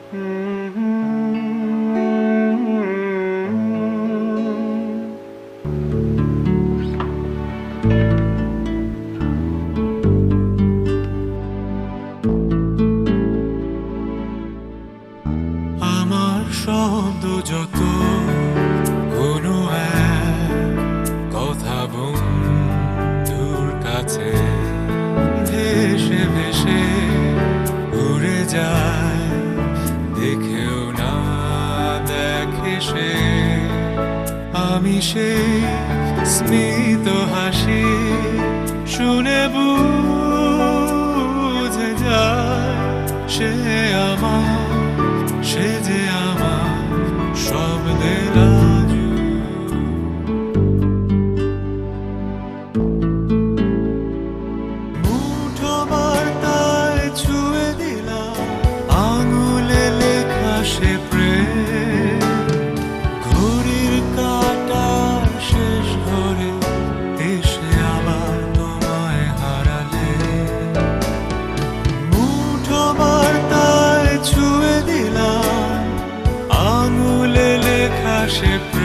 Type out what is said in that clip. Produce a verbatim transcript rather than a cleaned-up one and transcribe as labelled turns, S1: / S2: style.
S1: আমার শব্দ যত কোনো এক কথা বন্ধুর কাছে ভেসে ভেসে উড়ে যায়, দেখেও না দেখে সে। আমি সে স্মিত হাসি শুনে বুঝে যায়, সে আমার, সে যে আমার শব্দের আজু। মুঠো বার্তায় ছুঁয়ে দিলাম আঙুলে লেখা সে প্রেম, ঘড়ির কাঁটা শেষ ঘরে এসে আবার তোমায় হারালে। মুঠো বার্তায় ছুঁয়ে দিলাম আঙুলে লেখা সে